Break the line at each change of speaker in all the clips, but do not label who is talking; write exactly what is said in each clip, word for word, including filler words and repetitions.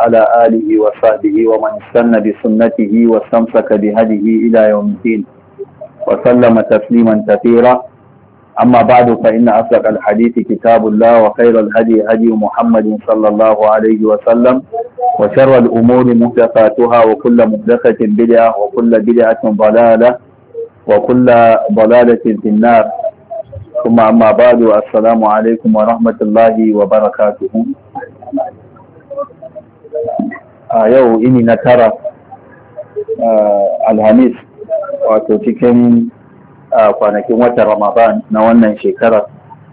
وعلى آله وصحبه ومن استنى بسنته واستمسك بهديه إلى يوم الدين وسلم تسليما كثيرا. أما بعد فإن أصدق الحديث كتاب الله وخير الهدي هدي محمد صلى الله عليه وسلم وشر الأمور محدثاتها وكل محدثة بدعة وكل بدعة ضلالة وكل ضلالة في النار. ثم أما بعد السلام عليكم ورحمة الله وبركاته. a yau ini na tara alhamis wato cikin kwanakin watan ramadan na wannan shekarar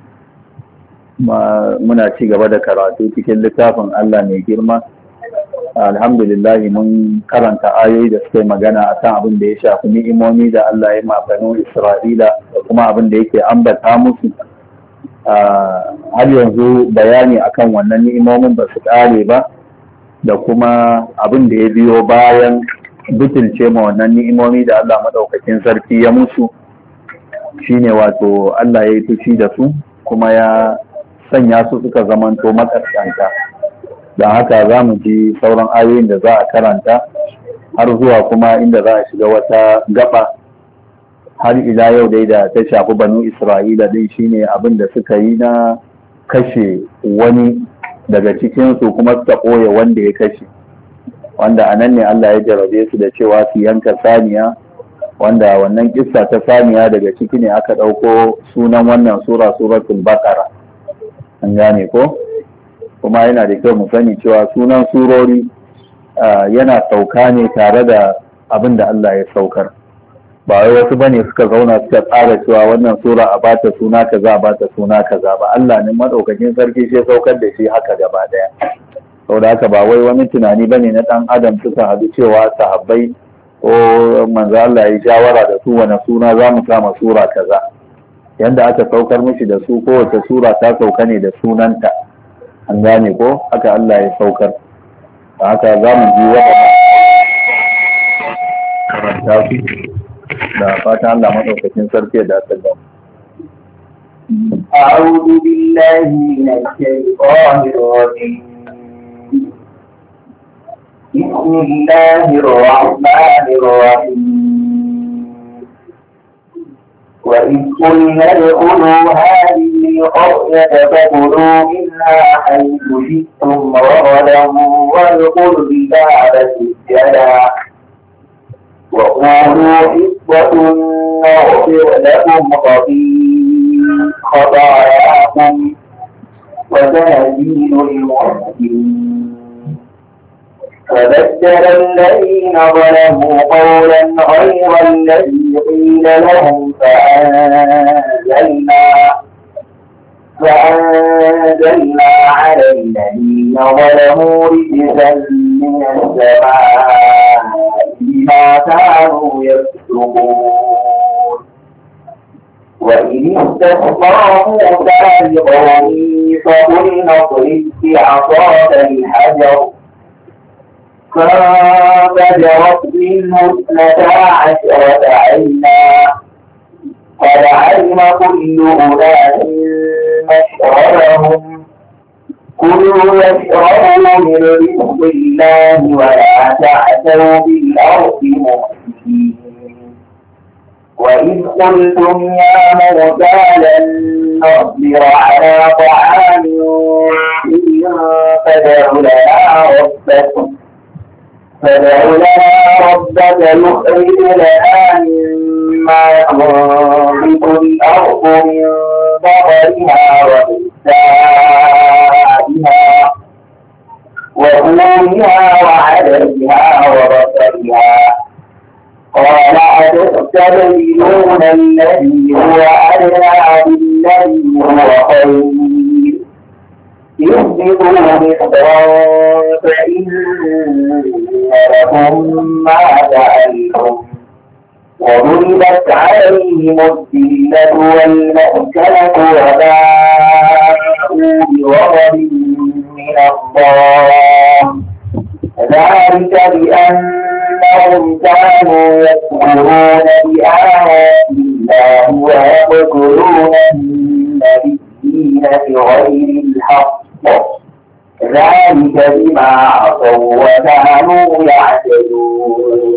muna ci gaba da karatu cikin littafin Allah mai girma. Alhamdulillah mun karanta ayoyi da suka yi magana akan abin da ya shafi ni'imomi da Allah ya ma banu Isra'ila da kuma abin da yake ambata musu. Har yanzu bayani akan wannan ni'imomin ba su ƙare ba da kuma abin da ya biyo bayan butulce ma wannan ni'imomi da Allah maɗaukakin sarki ya musu, shine wato Allah ya yi fushi da su kuma ya sanya su suka zamanto maƙasƙanta. Don haka za mu ji sauran ayoyin da za a karanta har zuwa kuma inda za a shiga wata gaba har ila yau dai da ta shafi banu Isra'ila dai shine abin da suka yi na kashe wani daga cikinsu kuma suka ɓoye wanda ya kashe, wanda a nan ne Allah ya jarabe su da cewa su yanka saniya, wanda wannan kissa ta saniya daga ciki ne aka ɗauko sunan wannan sura suratul baqara. An gane ko? Kuma yana da kyau mu sani cewa sunan surori yana sauka ne tare da abin da Allah ya saukar. Ba wai wasu bane suka zauna suka tsara cewa wannan sura a bata suna kaza a bata suna kaza ba. Allah ne madaukakin sarki shi saukar da shi haka gaba daya. Saboda haka ba wai wani tunani bane na dan adam suka hadu cewa sahabbai ko manzo Allah ya shawara da su wani suna za mu sa sura kaza. Yanda aka saukar mishi da su kowace sura ta sauka ne da sunanta. An gane ko haka Allah ya saukar. Haka za mu ji waɗannan karanta su da fatan Allah madaukakin sarki da ta gaba.
أعوذ بالله من الشيطان الرجيم. بسم الله الرحمن الرحيم. وإذ قلنا ادخلوا هذه القرية فكلوا منها حيث شئتم رغدا وادخلوا الباب سجدا وقولوا حصة نغفر لكم خطاياكم وسنزيد المحسنين. فبدل الذين ظلموا قولا غير الذي قيل لهم فأنزلنا فأنزلنا على الذين ظلموا رجزا من السماء بما كانوا يفسقون. وإذ استسقى موسى لقومه فقلنا اضرب بعصاك الحجر فانفجرت منه اثنتا عشرة عينا قد علم كل أناس مشربهم كلوا واشربوا من رزق الله ولا تعثوا بالأرض مفسدين. وإذ قلتم يا موسى لن نصبر على طعام فادع لنا ربك فادع لنا ربك يخرج لنا مما ينبت الأرض من بقرها وكسائها وفومها وعدسها وبصرها قال أتستبدلون الذي هو أدنى بالذي هو خير اهبطوا مصرا فإن لكم ما سألتم وضربت عليهم الذلة والمسكنة وباءوا بغضب من الله ذلك بأنهم كانوا يكفرون بآيات الله ويقتلون النبيين بغير الحق ذلك بما عصوا وكانوا يعتدون.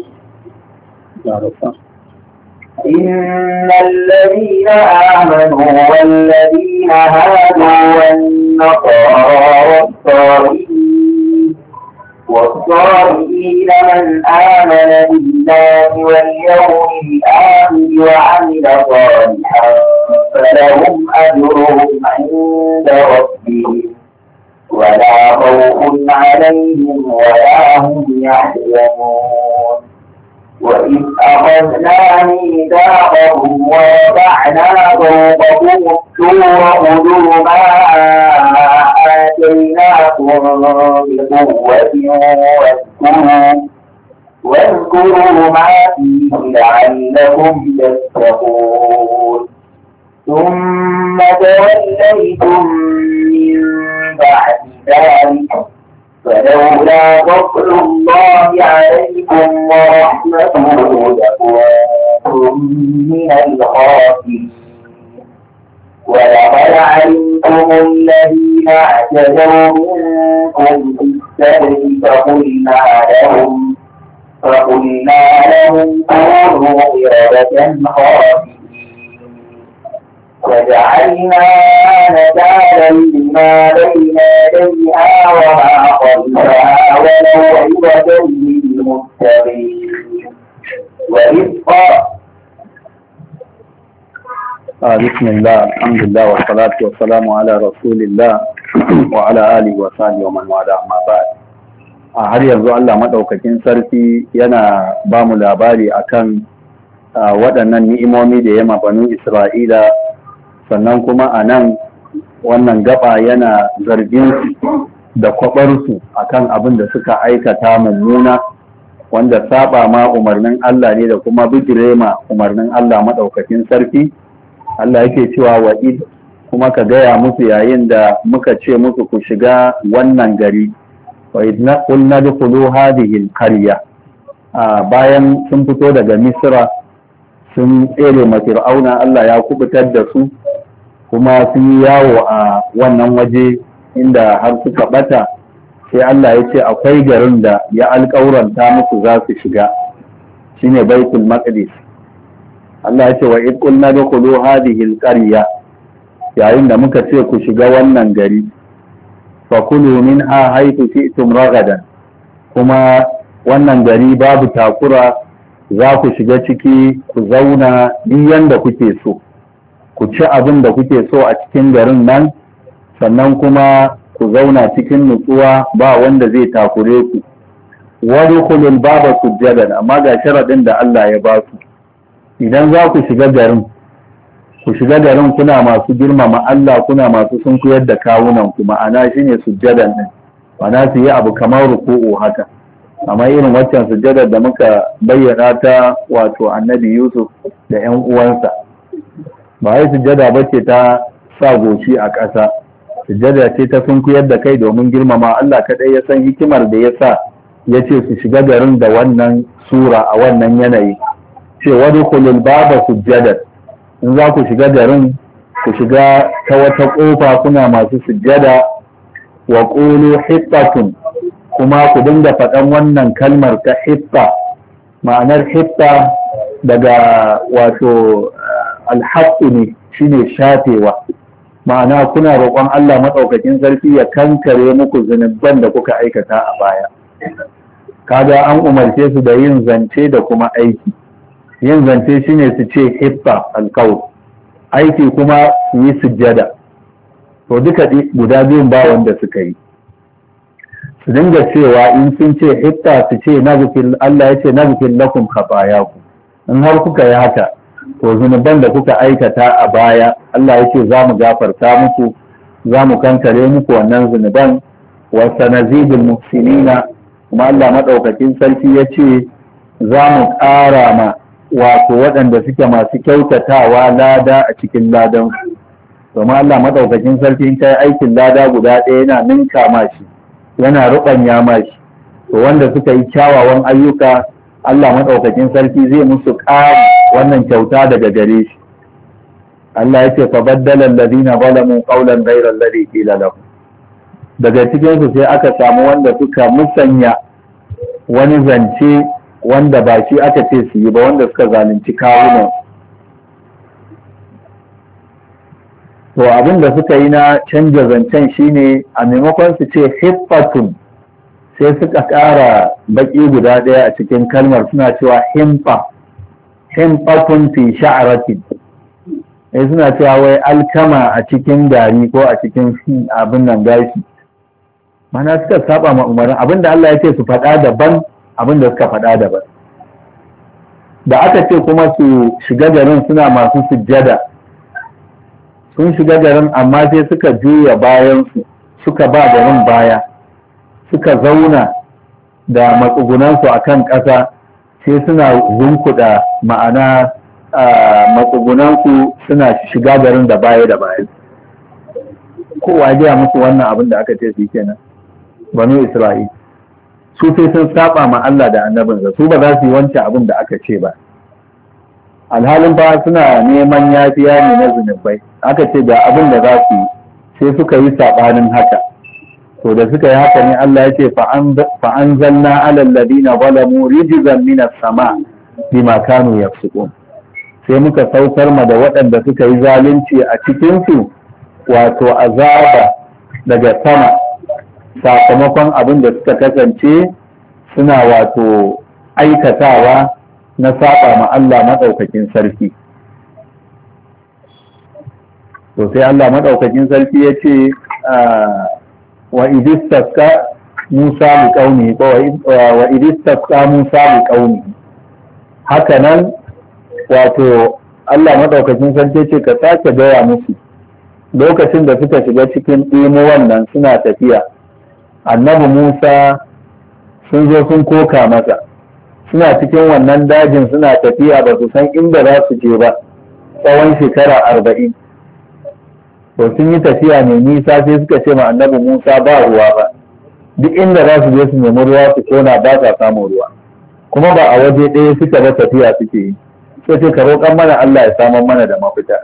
إن الذين آمنوا والذين هادوا والنصارى والصابئين والصابئين من آمن بالله واليوم الآخر وعمل صالحا فلهم أجرهم عند ربهم ولا خوف عليهم ولا هم يحزنون. وإذ أخذنا ميثاقهم ورفعنا فوقهم الطور خذوا ما آتيناكم بقوة واذكروا واذكروا ما فيه لعلكم تتقون. ثم توليتم من بعد ذلك فلولا فضل الله عليكم ورحمته لكنتم من الخاسرين. ولقد علمتم الذين اعتدوا منكم في السبت فقلنا لهم فقلنا لهم كونوا قردة خاسرين وجعلناها نكالا لما بين يديها وما خلفها وموعظة للمتقين. وإذ
بسم الله الحمد لله والصلاة والسلام على رسول الله وعلى آله وصحبه ومن والاه أما بعد. har yanzu Allah madaukakin sarki yana ba mu labari akan waɗannan ni'imomi da ya ma banu Isra'ila, sannan kuma a nan wannan gaba yana zargin su da kwabarsu akan abin da suka aikata mummuna wanda saba ma umarnin Allah ne da kuma bijire ma umarnin Allah madaukakin sarki. Allah yake cewa wa id kuma ka gaya musu yayin da muka ce musu ku shiga wannan gari, wa id qulna dkhulu hadhihi alqarya, bayan sun fito daga Misra sun tsere ma Fir'auna, Allah ya kubutar da su kuma sun yi yawo a wannan waje inda har suka bata, sai Allah ya ce akwai garin da ya alƙauranta musu za su shiga, shine Baitul Maqdis. Allah ya ce wa id qulna dkhulu hadhihi alqarya, yayin da muka ce ku shiga wannan gari, fa kulu minha haythu shi'tum ragadan, kuma wannan gari babu takura, za ku shiga ciki ku zauna duk yanda kuke so, ku ci abin da kuke so a cikin garin nan, sannan kuma ku zauna cikin nutsuwa ba wanda zai takure ku. wadkhulul baba sujjadan, amma ga sharadin da Allah ya ba su, idan za ku shiga garin ku shiga garin kuna masu girmama Allah, kuna masu sunkuyar da kawunan ku, ma'ana shine sujjadan din, ma'ana su yi abu kamar ruku'u haka, amma irin waccan sujjadar da muka bayyana ta wato annabi Yusuf da ƴan uwansa, ba wai sujjada bace ta sa goshi a ƙasa, sujjada ce ta sunkuyar da kai domin girmama Allah. Kadai ya san hikimar da ya sa ya ce su shiga garin da wannan sura a wannan yanayi, ce wadkhulul baba sujjadan, in za ku shiga garin ku shiga ta wata ƙofa kuna masu sujjada, wa qulu hittatun, kuma ku dinga faɗan wannan kalmar ta hitta. Ma'anar hitta daga wato alhaqqu ne, shine shafewa, ma'ana kuna roƙon Allah maɗaukakin sarki ya kankare muku zunuban da kuka aikata a baya. Kaga an umarce su da yin zance da kuma aiki. Yin zance shine su ce hitta alqaul, aiki kuma su yi sujjada. To duka guda biyun ba wanda suka yi. Su dinga cewa in sun ce hitta su ce naghfir, Allah ya ce naghfir lakum khatayakum, in har kuka yi haka to zunuban da kuka aikata a baya Allah ya ce za mu gafarta muku, za mu kankare muku wannan zunuban, wa sanazidul muhsinina, kuma Allah madaukakin sarki ya ce za mu ƙara ma wato waɗanda suke masu kyautatawa lada a cikin ladan su. Domin Allah madaukakin sarki in kai aikin lada guda ɗaya yana ninka ma shi, yana ruɓanya ma shi, to wanda suka yi kyawawan ayyuka Allah madaukakin sarki zai musu ƙara wannan kyauta daga gare shi. Allah ya ce fa baddala alladhina zalamu qawlan ghayra alladhi qila lahum, daga cikinsu sai aka samu wanda suka musanya wani zance wanda ba shi aka ce su yi ba, wanda suka zalunci kawunan. To abin da suka yi na canja zancen shine a maimakon su ce hiffatun sai suka ƙara baƙi guda ɗaya a cikin kalmar, suna cewa himfa himfatun fi sha'aratin, sai suna cewa wai alkama a cikin gari ko a cikin abin nan gashi. Mana suka saba ma umarin abin da Allah ya ce su faɗa daban, abin da suka faɗa daban. Da aka ce kuma su shiga garin suna masu sujjada, sun shiga garin amma sai suka juya bayansu, suka ba garin baya, suka zauna da matsugunansu a kan ƙasa, sai suna zunkuɗa ma'ana matsugunansu suna shiga garin da baya da baya. Kowa ya musu wannan abin da aka ce su kenan, banu Isra'il. Su sai sun saba ma Allah da annabinsa, su ba za su yi wancan abin da aka ce ba. Alhalin ba suna neman yafiya ne na zunubai, aka ce ga abin da za su yi, sai suka yi saɓanin haka. To da suka yi haka ne Allah ya ce fa'anzalna alal ladina zalamu rijzan minas sama bima kanu yafsukun. Sai muka saukar ma da waɗanda suka yi zalunci a cikinsu wato azaba daga sama sakamakon abin da suka kasance suna wato aikatawa na saba ma Allah maɗaukakin sarki. To sai Allah maɗaukakin sarki ya ce wa idistasqa Musa li qaumi wa idistasqa Musa li qaumi. Haka nan wato Allah maɗaukakin sarki ce ka sake gaya musu lokacin da suka shiga cikin ɗimo wannan suna tafiya, annabi Musa sun zo sun koka masa, suna cikin wannan dajin suna tafiya ba su san inda za su je ba tsawon shekara arba'in. To sun yi tafiya mai nisa sai suka ce ma annabi Musa ba ruwa ba, duk inda za su je su nemi ruwa su kona ba sa samun ruwa, kuma ba a waje ɗaya suka ba tafiya suke yi. Sai ce ka roƙan mana Allah ya samar mana da mafita.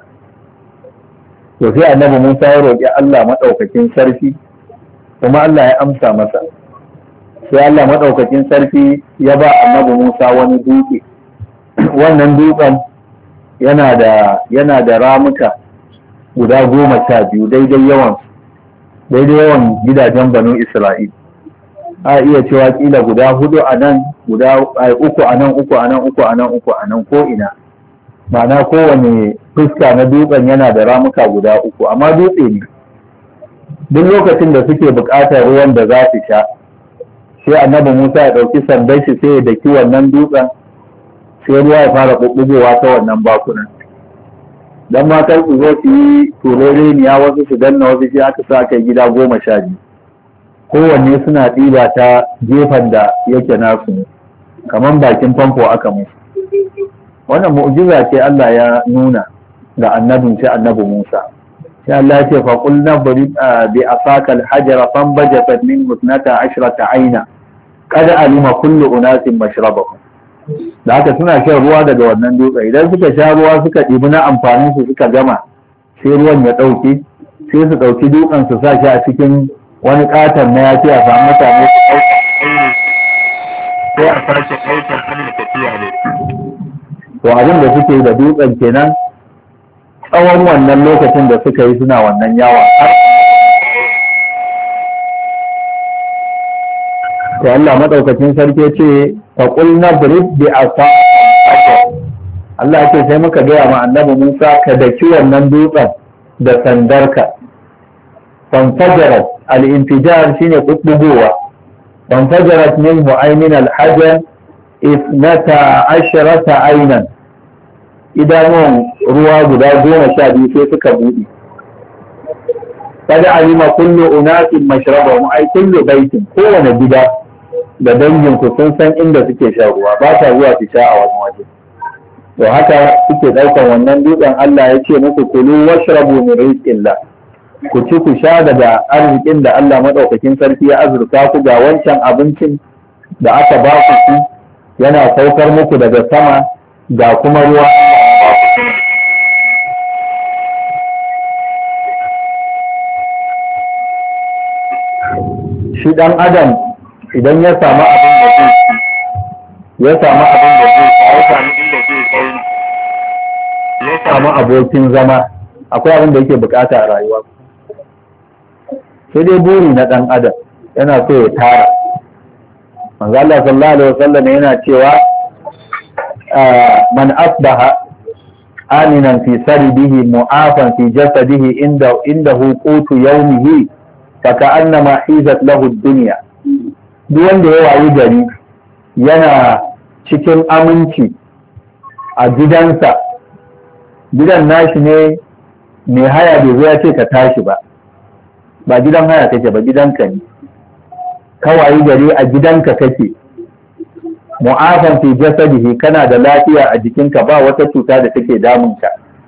To sai annabi Musa ya roƙi Allah maɗaukakin sarki, kuma Allah ya amsa masa. Sai Allah maɗaukakin sarki ya ba annabi Musa wani dutse. Wannan dutsen yana da yana da ramuka guda goma sha biyu daidai yawan daidai yawan gidajen banu Isra'il. A iya cewa kila guda hudu a nan, guda uku a nan, uku a nan, uku a nan, uku a nan, ko ina. Ma'ana kowane fuska na dutsen yana da ramuka guda uku, amma dutse ne. Duk lokacin da suke buƙatar ruwan da za su sha, sai annabi Musa ya ɗauki sandan shi sai ya daki wannan dutsen, sai ruwa ya fara ɓuɓɓugowa ta wannan bakunan. Dan matar su zo su yi turoreniya, wasu su danna wasu, shi aka sa kai gida goma sha biyu. Kowanne suna ɗiba ta gefen da yake nasu ne, kamar bakin famfo aka musu. Wannan mu'jiza ce Allah ya nuna ga annabin sai annabi Musa. Sai Allah ya ce fa qul nabri bi asakal hajara fanbajat min husnata ashrata aina qad alima kullu unasin mashrabahum. Da haka suna shan ruwa daga wannan dutse, idan suka sha ruwa suka ɗibi na amfanin su suka gama, sai ruwan ya ɗauke, sai su ɗauki dutsen su sa shi a cikin wani ƙaton na yafi a samu mutane su ɗauka, sai a sake ɗaukar hannun tafiya ne. To abin da suke da dutsen kenan tsawon wannan lokacin da suka yi suna wannan yawa. To Allah madaukakin sarki ce fa qul nadrib bi asa. Allah ce sai muka gaya ma annabi Musa ka daki wannan dutsen da sandarka. Fanfajarat al-infijar shine kubbugowa. Fanfajarat minhu aymin al-hajar ithnata ashrata aynan. Idanuwan ruwa guda goma sha biyu sai suka buɗe. Kada alima kullu unasin mashrabahum, ai kullu baitin, kowane gida da dangin ku sun san inda suke sha ruwa, ba ta zuwa su sha a wani waje. To haka suke ɗaukar wannan dutsen. Allah ya ce muku kulu washrabu min rizqillah, ku ci ku sha daga arzikin da Allah madaukakin sarki ya azurta ku. Ga wancan abincin da aka ba ku yana saukar muku daga sama, ga kuma ruwa. shi ɗan adam idan ya samu abin da zai ya samu abin da zai ya samu inda zai kai ya samu abokin zama, akwai abin da yake bukata a rayuwa. Sai dai buri na ɗan adam yana so ya tara. Manzo Allah sallallahu alaihi wasallam yana cewa man asbaha aminan fi sarbihi mu'afan fi jasadihi inda indahu qutu yawmihi fa ka'annama hizat lahu ad-dunya. Duk wanda ya wayi gari yana cikin aminci a gidansa, gidan nashi ne mai haya bai zo ya ce ka tashi ba, ba gidan haya kake ba, gidanka ne, kawai gari a gidanka kake, mu'afan fi jasadihi, kana da lafiya a jikinka, ba wata cuta da take damunka,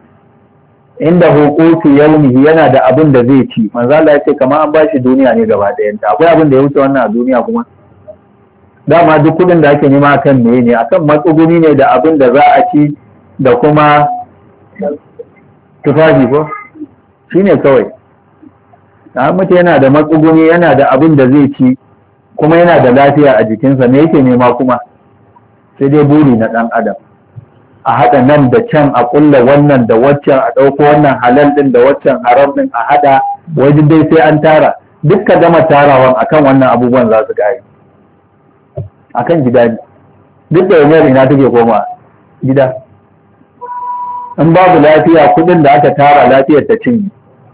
inda hukutu yaumihi, yana da abin da zai ci. Manzo Allah ya ce kamar an bashi duniya ne gaba ɗayanta. Akwai abin da ya wuce wannan a duniya kuma? Dama duk kudin da ake nema akan meye ne? Akan matsuguni ne da abin da za a ci da kuma tufafi ko? Shi ne kawai. Mutum yana da matsuguni, yana da abin da zai ci, kuma yana da lafiya a jikinsa, me yake nema kuma? Sai dai buri na ɗan adam. A haɗa nan da can, a ƙulla wannan da waccan, a ɗauko wannan halal ɗin da waccan haram ɗin a haɗa, wajen dai sai an tara. Duk ka gama tarawan akan wannan abubuwan za su gari. Akan gida ne. Duk da yanzu ina take koma gida. In babu lafiya, kuɗin da aka tara lafiyar ta cinye.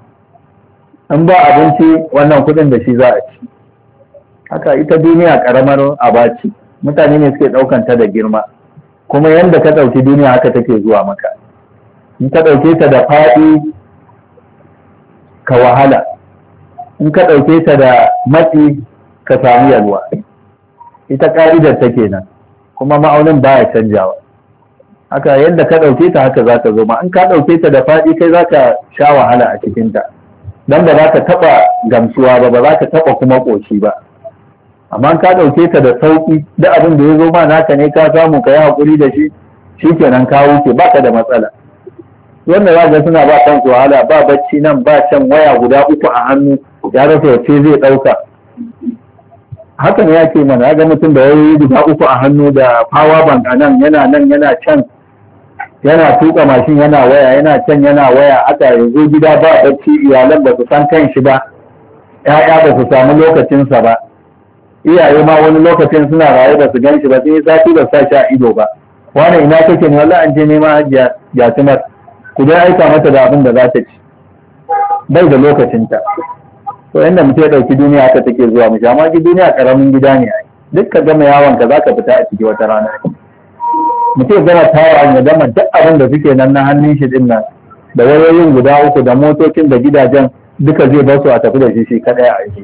In ba abinci, wannan kuɗin da shi za a ci. Haka ita duniya ƙaramar abaci, mutane ne suke ɗaukanta da girma, kuma yadda ka ɗauki duniya haka take zuwa maka. In ka ɗauke ta da faɗi ka wahala, in ka ɗauke ta da matsi ka samu yalwa. Ita ƙa'idar ta kenan, kuma ma'aunin baya canjawa. Haka yadda ka ɗauke ta haka za ta zo ma. In ka ɗauke ta da faɗi kai za ka sha wahala a cikinta, don ba za ka taɓa gamsuwa ba, ba za ka taɓa kuma ƙoshi ba. Amma ka ɗauke ta da sauƙi, duk abin da ya zo ma naka ne, ka samu ka yi haƙuri da shi, shi kenan ka wuce, ba ka da matsala. Wanda za ga suna ba kansu wahala, ba bacci nan ba can, waya guda uku a hannu, ya rasa yace zai ɗauka. Haka ne yake mana, ya ga mutum da wayoyi guda uku a hannu da power bank a nan, yana nan yana can, yana tuka mashin yana waya, yana can yana waya, aka yanzu gida ba bacci, iyalan ba su san kan shi ba, 'ya'ya ba su samu lokacinsa ba. Iyaye ma wani lokacin suna raye ba su gan shi ba, sun yi sati ba sa shi a ido ba. Wani ina kake ne? Wallahi an je nema hajiya jatumar, ku dai aika mata da abin da za ta ci. Bai da lokacinta. To yanda mutum ya ɗauki duniya haka take zuwa mishi, amma ki duniya ƙaramin gida ne ai. Duk ka gama yawon ka za ka fita a ciki wata rana. Mutum ya gama tawa ya gama duk abin da suke nan na hannun shi din nan, da wayoyin guda uku da motocin da gidajen duka zai bar su a tafi da shi shi kaɗai a aiki.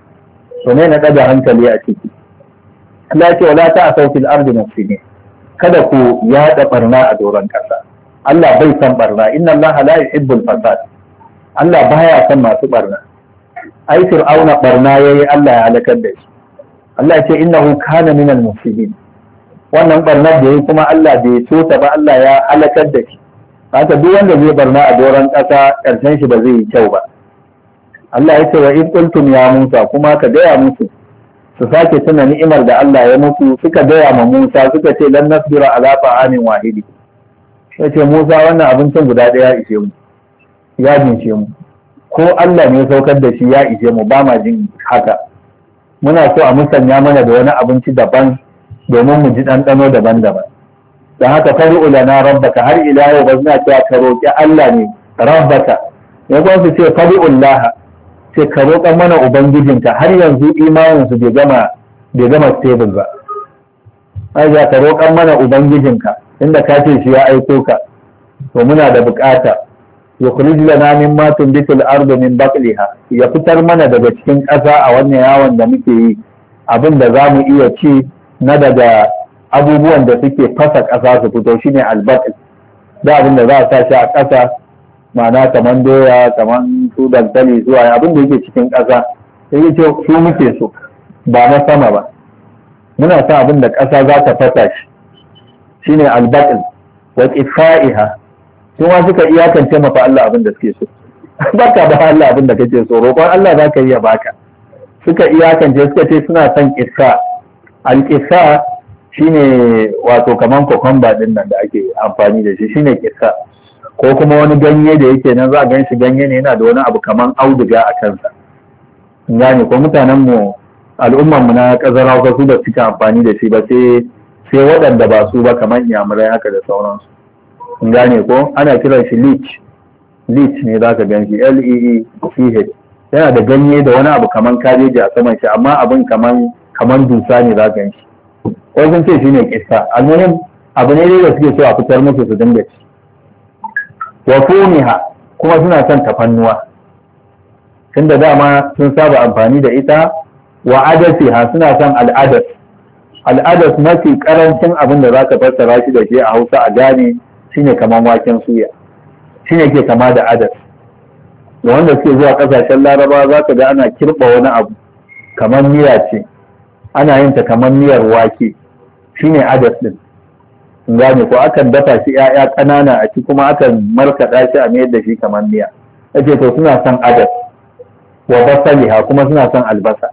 To ne na ɗaga hankali a ciki. Allah ce wala ta asau fil ardi mufsidin, kada ku yaɗa barna a doron ƙasa. Allah bai san barna, inna Allah la yuhibbul fasad. Allah baya san masu barna. Ai fir'auna barna yayi, Allah ya halakar da shi. Allah ya ce innahu kana minal mufsidin. Wannan barnar da yayi kuma Allah bai so ta ba, Allah ya halakar da shi. Haka duk wanda zai barna a doron ƙasa ƙarshen shi ba zai yi kyau ba. Allah ya ce wa in qultum ya Musa, kuma ka gaya musu su sake tuna ni'imar da Allah ya musu. Suka gaya ma Musa suka ce lan nasbira ala ta'amin wahidi. Ya ce Musa, wannan abincin guda ɗaya ya ishe mu, ya jince mu, ko Allah ne saukar da shi ya ishe mu, ba ma jin haka. Muna so a musanya mana da wani abinci daban domin mu ji ɗanɗano daban-daban. Don haka fad'u lana rabbaka, har ila yau ba suna cewa ka roƙi Allah ne rabbaka, ya kuma su ce fad'ullaha, sai ka roƙa mana ubangijinka. Har yanzu imaninsu bai gama bai gama stable ba. Ai ka roƙa mana ubangijinka, inda ka ce shi ya aiko ka, to muna da bukata. Yukhrij lana mimma tunbitu al-ardu min baqliha, ya fitar mana daga cikin ƙasa a wannan yawon da muke yi abin da za mu iya ci na daga abubuwan da suke fasa ƙasa su fito, shine al-baql. Da abin da za a sa shi a ƙasa, ma'ana kaman doya, kaman su dankali, zuwa abin da yake cikin ƙasa, sai ce su muke so, ba na sama ba. Muna sa abin da ƙasa za ta fasa shi, shine al-baql wa qifaiha. Kuma suka iyakance maka Allah abin da suke so. Baka ba Allah abin da kake so, roƙon Allah za ka iya baka. suka iyakance suka ce suna son kissa. Al-kissa shine wato kaman kokomba din nan da ake amfani da shi, shine kissa. Ko kuma wani ganye da yake nan za a gan shi ganye ne yana da wani abu kaman auduga a kansa. Gane ko mutanen mu al'umman mu na kazara ko su da suka amfani da shi ba sai sai waɗanda ba su ba kaman iyamurai haka da sauransu. Gane ko ana kiran shi leech. Leech ne za ka gan shi L E E C H. Yana da ganye da wani abu kaman kabeji a saman shi amma abin kaman kaman dusa ne za ka gan shi. Ko sun ce shine kissa. Almuhim abu ne da suke so a fitar musu su dinga ci. Wa fumiha kuma suna son tafannuwa. Tunda dama sun saba amfani da ita. Wa adasiha suna son al'adas. Al'adas mafi karancin abin da za ka fassara shi da shi a Hausa a gane shine kaman waken suya. Shine ke kama da adas. Da wanda suke zuwa kasashen Laraba za ka ga ana kirɓa wani abu kamar miya ce. Ana yin ta kamar miyar wake. Shine adas din. Gane ko akan dafa shi ‘ya'ya ƙanana a ci kuma akan markaɗa shi a mayar da shi kamar miya. Ake to suna son adas. Wa basaliha kuma suna son albasa.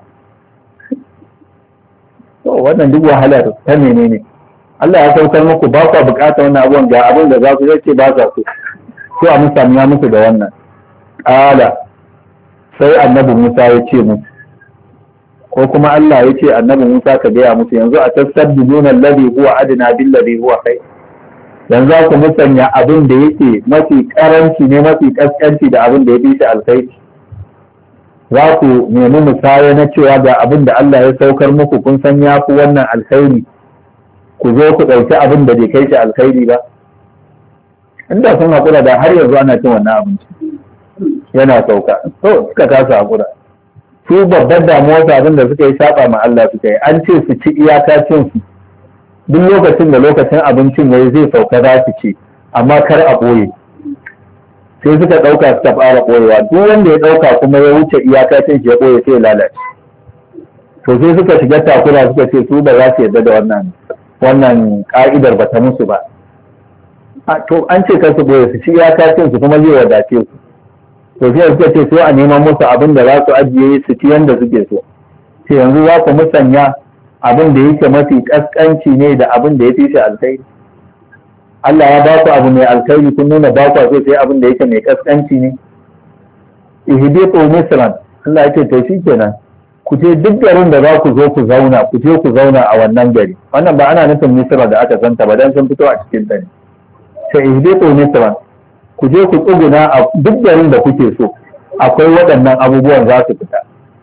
To wannan duk wahalar ta menene? Allah ya saukar muku ba ku buƙatar wannan abubuwan ga abin da za ku yace ba za ku. Sai a musanya musu da wannan. Ƙala sai annabi Musa ya ce musu. Ko kuma Allah ya ce annabi Musa ka gaya musu yanzu a tasabbiluna alladhi huwa adna billadhi huwa khair. Yanzu ku musanya abin da yake mafi karanci ne mafi kaskanci da abin da ya fi shi alkhairi. Za ku nemi musaya na cewa ga abin da Allah ya saukar muku kun san ya fi wannan alkhairi. Ku zo ku ɗauki abin da bai kai shi alkhairi ba. Inda sun haƙura da har yanzu ana cin wannan abinci. Yana sauka. To suka kasa haƙura. Su babbar damuwarsu abin da suka yi saba ma Allah suka yi an ce su ci iyaka cin su duk lokacin da lokacin abincin yayi zai sauka za su ci amma kar a ɓoye sai suka ɗauka suka fara ɓoyewa duk wanda ya ɗauka kuma ya wuce iyaka cin shi ya ɓoye sai ya lalace to sai suka shiga takura suka ce su ba za su yarda da wannan wannan ka'idar ba ta musu ba to an ce kar su ɓoye su ci iyaka cin su kuma zai wadace su to sai suka ce sai a neman musu abin da za su ajiye su ci yanda suke so sai yanzu za ku musanya abin da yake mafi kaskanci ne da abin da ya fi shi alkhairi Allah ya ba ku abu mai alkhairi kun nuna ba ku so sai abin da yake mai kaskanci ne ihbitu misran Allah ya ce to shikenan ku je duk garin da za ku zo ku zauna ku je ku zauna a wannan gari wannan ba ana nufin misra da aka santa ba dan sun fito a cikin ta ne sai ihbitu misran ku je ku tsuguna a duk garin da kuke so akwai waɗannan abubuwan za su fita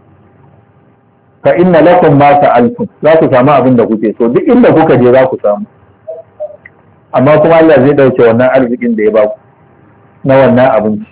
fa inna lakum ma sa'altum za ku samu abin da kuke so duk inda kuka je za ku samu amma kuma Allah zai dauke wannan arzikin da ya ba ku na wannan abinci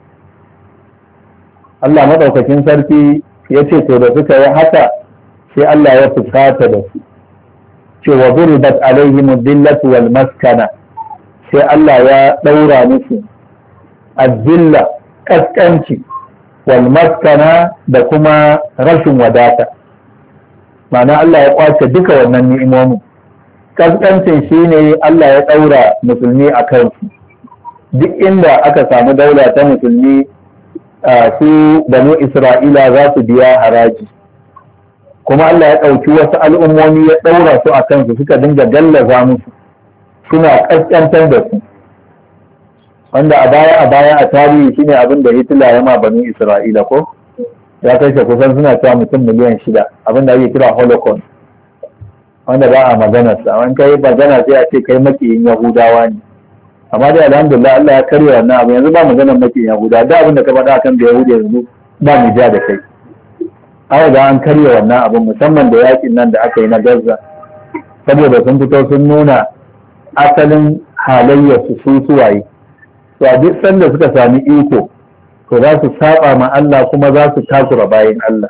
Allah madaukakin sarki ya ce to da suka yi haka sai Allah ya fusata da su cewa duribat alaihim ad-dillatu wal maskana sai Allah ya ɗaura musu azilla ƙasƙanci wal maskana da kuma rashin wadata ma'ana Allah ya ƙwace duka wannan ni'imomin ƙasƙancin shine Allah ya ɗaura musulmi a kansu duk inda aka samu daula ta musulmi su banu Isra'ila za su biya haraji kuma Allah ya ɗauki wasu al'ummomi ya ɗaura su a kansu suka dinga gallaza musu suna ƙasƙantar da su wanda a baya a baya a tarihi shine abin da Hitler ya ma banu Isra'ila ko ya kashe kusan suna cewa mutum miliyan shida abin da ake kira Holocaust wanda ba a magana sa wani kai magana sai a ce kai makiyin Yahudawa ne amma dai alhamdulillah Allah ya karya wannan abu yanzu ba maganar makiyin Yahudawa da abin da ka faɗa kan da Yahudi yanzu ba mu ja da kai an riga an karya wannan abin musamman da yakin nan da aka yi na Gaza saboda sun fito sun nuna asalin halayyar su su suwaye to a duk sanda suka sami iko to za su saba ma Allah kuma za su takura bayan Allah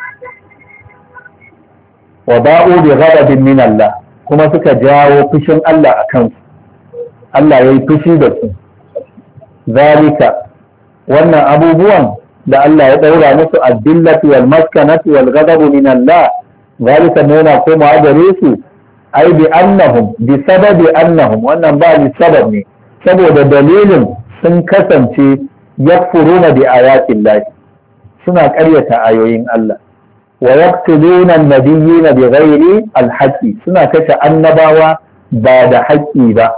wa ba'u bi ghadabin min Allah kuma suka jawo fushin Allah a kansu Allah yayi fushi da su zalika wannan abubuwan da Allah ya daura musu ad-dillatu wal maskanatu wal ghadabu min Allah zalika nuna komawa gare su ai bi annahum bi sababi annahum wannan ba ni sabab ne saboda dalilin sun kasance yakfuruna bi ayatin lahi suna ƙaryata ayoyin Allah wa yaqtuluna an-nabiyina bighairi al-haqqi, suna kashe annabawa ba da haƙƙi ba.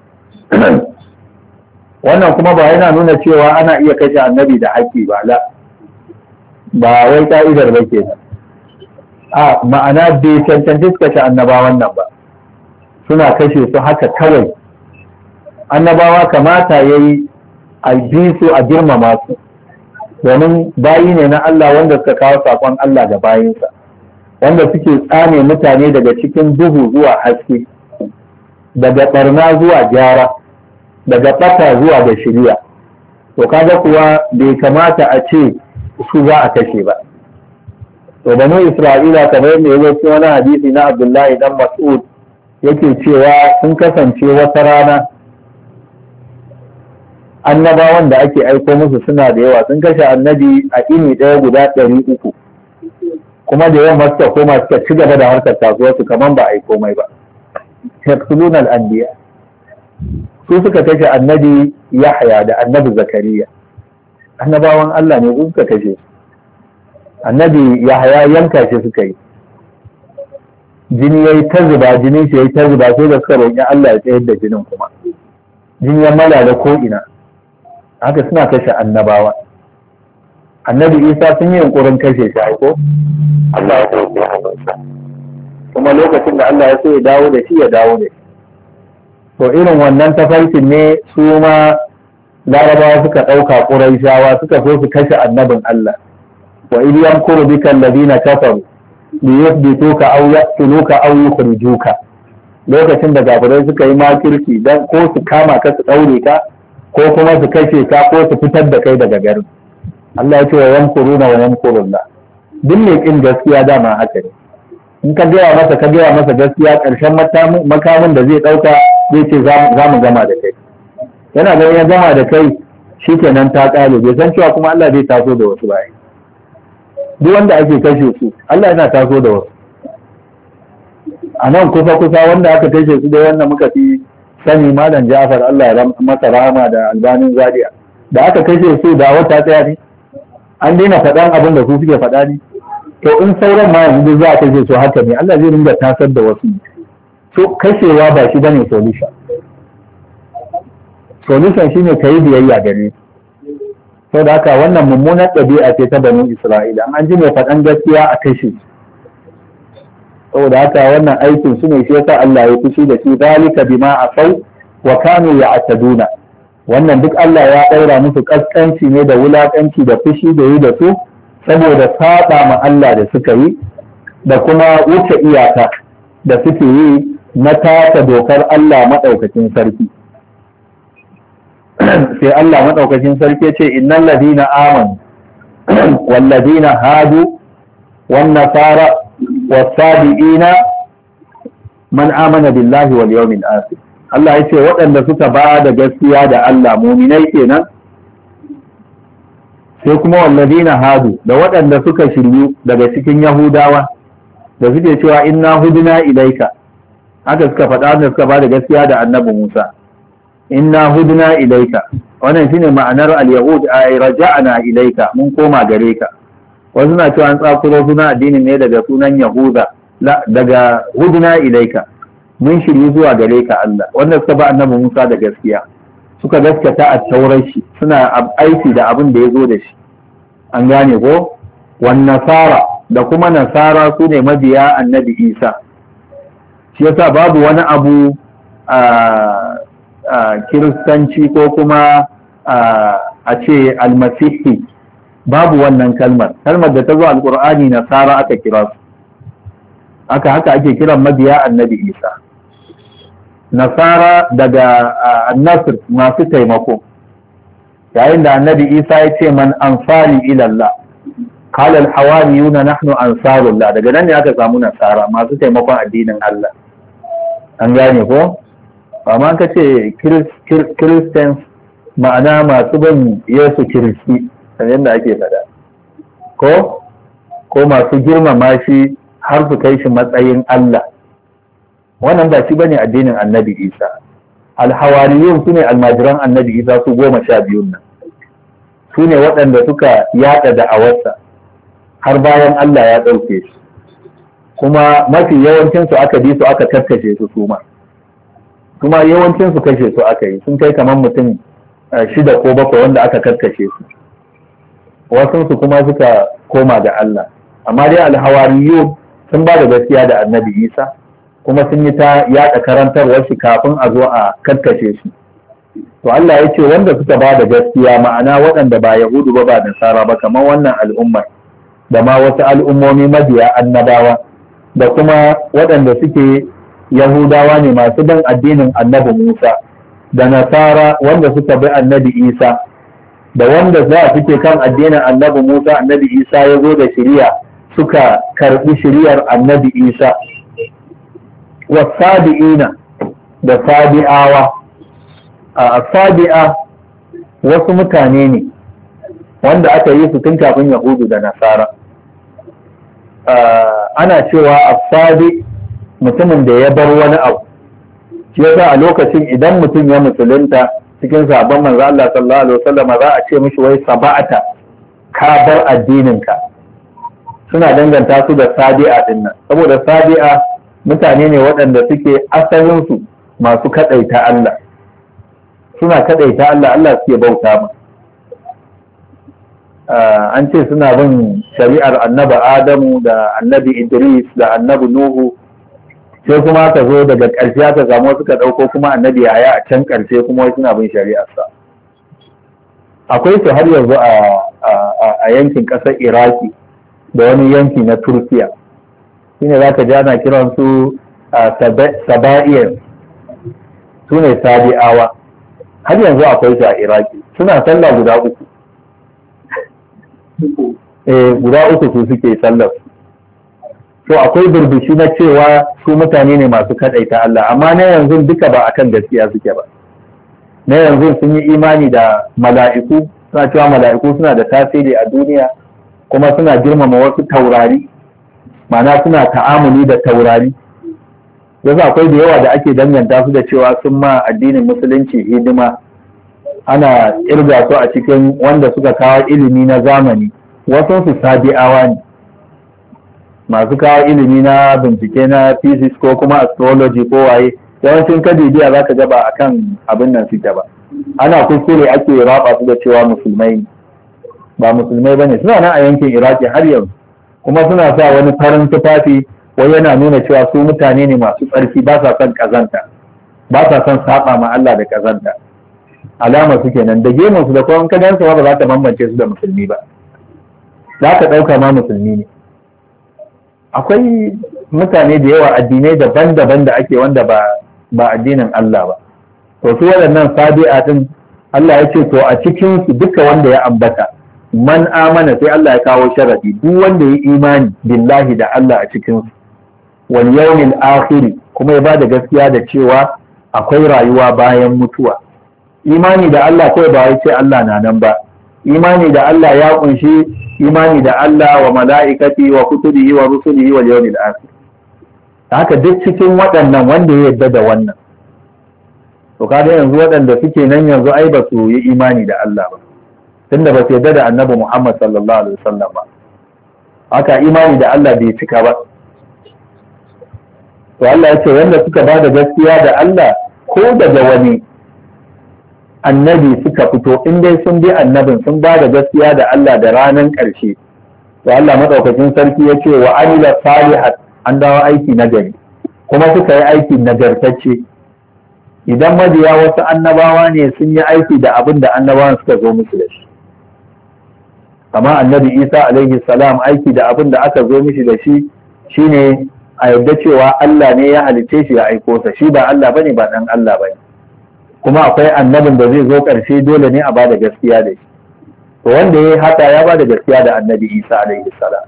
Wannan kuma ba yana nuna cewa ana iya kashe annabi da haƙƙi ba, la ba wai ka'idar ba ke nan. A ma'ana bai cancanci su kashe annabawan nan ba, suna kashe su haka kawai. Annabawa kamata ya yi a bi su a girmama su, domin bayi ne na Allah wanda suka kawo saƙon Allah ga bayinsa, wanda suke tsane mutane daga cikin duhu zuwa haske, daga ɓarna zuwa gyara, daga ɓata zuwa da shirya. To kaga kuwa bai kamata a ce su za a kashe ba. To banu Isra'ila kamar yadda ya zo wani hadisi na Abdullahi dan Mas'ud yake cewa sun kasance wata rana annabawan da ake aiko musu suna da yawa, sun kashe annabi a ini ɗaya guda ɗari uku, kuma da yawan suka koma suka ci gaba da harkar kasuwarsu kamar ba a yi komai ba. Yaqtuluna al-anbiya, su suka kashe annabi Yahya da annabi Zakariya, annabawan Allah ne su suka kashe su. Annabi Yahya yanka shi suka yi, jini yayi ta zuba, jini shi yayi ta zuba, sai da suka roƙi Allah ya tsayar da jinin, kuma jini ya mala da ko ina. Haka suna kashe annabawa. Annabi Isa sun yi yunkurin kashe shi, aiko Allah ya ɗauke hannunsa, kuma lokacin da Allah ya so ya dawo da shi ya dawo da shi. To irin wannan tafarkin ne su ma larabawa suka ɗauka ƙuraishawa, suka so su kashe annabin Allah. Wa idh yamkuru bika alladhina kafaru liyuthbituka aw yaqtuluka aw yukhrijuka, lokacin da gafirai suka yi makirki dan ko su kama ka su ɗaure ka, ko kuma su kashe ka, ko su fitar da kai daga garin. Allah ya ce wa yamkuruna wa yamkurullah. Duk mai kin gaskiya dama haka ne. In ka gaya masa ka gaya masa gaskiya, ƙarshen makamin da zai ɗauka zai ce za mu gama da kai. Yana ganin ya gama da kai shikenan ta ƙare, bai san cewa kuma Allah zai taso da wasu bayan. Duk wanda ake kashe su Allah yana taso da wasu. A nan kusa kusa wanda aka kashe su da wanda muka fi sani Malam Ja'far, Allah ya masa rahama, da Albanin Zaria, da aka kashe su da wata tsaya ne, an daina faɗan abin da su suke faɗa ne. To in sauran ma yanzu za a kashe su haka ne, Allah zai ringa tasar da wasu. So kashewa ba shi bane solution. Solution shine ka yi biyayya gare. Sau da haka wannan mummunar ɗabi'a ce ta banu Isra'ila, an ji mai faɗan gaskiya a kashe su. Saboda haka wannan aikin su ne shi yasa Allah ya fushi da shi, zalika bima asau wa kanu ya'taduna. Wannan duk Allah ya ɗaura musu kaskanci ne da wulakanci da fushi da yi da su, saboda saba ma Allah da suka yi, da kuma wuce iyaka da suke yi na taka dokar Allah maɗaukacin sarki. Sai Allah maɗaukacin sarki ce innal ladina amanu wal ladina hadu wan nasara was-sabiina man amana billahi wal yawmil akhir. Allah ya ce waɗanda suka ba da gaskiya da Allah, muminai kenan, sai kuma walladina hadu da waɗanda suka shiryu daga cikin Yahudawa da suke cewa inna hudna ilaika, haka suka faɗa da suka ba da gaskiya da annabi Musa, inna hudna ilaika, wannan shine ma'anar al-yahud, ay raja'na ilaika, mun koma gare ka. Wasu na cewa an tsakuro suna addinin ne daga sunan Yahuda, daga hudna ilaika, mun shiryu zuwa gare ka Allah, wanda suka ba annabi Musa da gaskiya, suka gaskata a taurar shi, suna aiki da abin da ya zo da shi. An gane ko? Wan nasara, da kuma nasara su ne mabiya annabi Isa. Shi yasa babu wani abu a kiristanci ko kuma a ce almasihi, babu wannan kalmar. Kalmar da ta zo alƙur'ani nasara aka kira su. Aka haka ake kiran mabiya annabi Isa. Nasara daga annasir, masu taimako. Yayin da annabi Isa ya ce man ansari ilallah, qala al-hawariyuna nahnu ansarullah, daga nan ne aka samu nasara, masu taimakon addinin Allah. An gane ko? Amma ka ce Christians, ma'ana masu bin Yesu Kiristi, yadda ake faɗa. Ko? Ko masu girmama shi har su kai shi matsayin Allah. Wannan ba shi bane addinin annabi Isa. Alhawariyun su ne almajiran annabi Isa su goma sha biyun nan. Su ne waɗanda suka yaɗa da'awarsa har bayan Allah ya ɗauke su, kuma mafi yawancinsu aka bi su aka kakkashe su su ma kuma yawancinsu kashe su aka yi, sun kai kamar mutum shida ko bakwai wanda aka kakkashe su, wasunsu kuma suka koma ga Allah. Amma dai alhawariyun sun ba da gaskiya da annabi Isa, kuma sun yi ta yaɗa karantarwar shi kafin a zo a kakkashe shi. To Allah ya ce wanda suka ba da gaskiya, ma'ana waɗanda ba Yahudu ba ba Nasara ba, kamar wannan al'ummar da ma wasu al'ummomi mabiya annabawa, da kuma waɗanda suke Yahudawa ne masu bin addinin annabi Musa, da Nasara wanda suka bi annabi Isa, da wanda za suke kan addinin annabi Musa, annabi Isa ya zo da shiriya suka karɓi shiriyar annabi Isa, wa sabi'ina da sabi'awa. A sabi'a wasu mutane ne wanda aka yi su tun kafin Yahudu da Nasara. Ana cewa asabi mutumin da ya bar wani abu, shi yasa a lokacin idan mutum ya musulunta cikin sabon manzo Allah sallallahu alaihi wasallam za a ce mishi wai saba'ata, ka bar addininka. Suna danganta su da sabi'a din nan, saboda sabi'a mutane ne waɗanda suke asalinsu masu kaɗaita Allah, suna kaɗaita Allah, Allah suke bauta ma. An ce suna bin shari'ar annabi Adamu da annabi Idris da annabi Nuhu, sai kuma ka zo daga ƙarshe aka samu suka ɗauko kuma annabi Yahaya a can ƙarshe kuma suna bin shari'arsa. Akwai su har yanzu a yankin ƙasar Iraki da wani yanki na Turkiya, shine za ka ji ana kiran su Saba'iyar, su ne Sabi'awa. Har yanzu akwai su a Iraki, suna sallah guda uku. Eh, guda uku su suke sallar. So akwai burbushi na cewa su mutane ne masu kaɗaita Allah, amma na yanzu duka ba akan gaskiya suke ba. Na yanzu sun yi imani da mala'iku, suna cewa mala'iku suna da tasiri a duniya, kuma suna girmama wasu taurari, ma'ana suna ta'amuli da taurari. Yanzu akwai da yawa da ake danganta su da cewa sun ma addinin musulunci hidima, ana kirga su a cikin wanda suka kawo ilimi na zamani, wasu su sabi'awa ne, masu kawo ilimi na bincike na physics ko kuma astrology ko waye. Yawancin kadidiya za ka ga ba akan abin nan suke ba, ana kuskure ake raba su da cewa musulmai ne, ba musulmai bane. Suna nan a yankin Iraki har yanzu, kuma suna sa wani farin tufafi wai yana nuna cewa su mutane ne masu tsarki, ba sa son kazanta, ba sa son saba ma Allah da kazanta. Alama suke nan da gemun su da kuma kadan su ba za ta bambance su da musulmi ba, za ka ɗauka ma musulmi ne. Akwai mutane da yawa addinai daban-daban da ake wanda ba ba addinin Allah ba. To su waɗannan sabi'a din Allah ya ce to a cikin su duka wanda ya ambata man amana, sai Allah ya kawo sharadi, duk wanda ya imani billahi da Allah a cikin su, wal yawmil akhir, kuma ya bada gaskiya da cewa akwai rayuwa bayan mutuwa. Imani da Allah kawai ba ya ce Allah na nan ba, imani da Allah ya kunshi imani da Allah wa mala'ikati wa kutubihi wa rusulihi wal yawmil akhir. Haka duk cikin waɗannan wanda ya yarda da wannan, to kaga yanzu waɗanda suke nan yanzu ai ba su yi imani da Allah ba, tunda ba su yarda da Annabi Muhammad sallallahu alaihi wasallam ba. Haka imani da Allah bai cika ba. To Allah ya ce wanda suka ba da gaskiya da Allah ko daga wani annabi suka fito, in dai sun bi annabin sun ba da gaskiya da Allah da ranar ƙarshe, to Allah madaukakin sarki ya ce wa amila salihat, an dawo aiki na gari, kuma suka yi aiki nagartacce. Idan mabiya wasu annabawa ne sun yi aiki da abin da annabawan suka zo musu da shi, kama annabi Isa alaihi salam aiki da abin da aka zo mishi da shi shine a yadda cewa Allah ne ya halicce shi ya aiko sa, shi ba Allah bane, ba dan Allah bane. Kuma akwai annabin da zai zo ƙarshe, dole ne a ba da gaskiya da shi. To wanda ya yi haka ya ba da gaskiya da annabi Isa alaihi salam.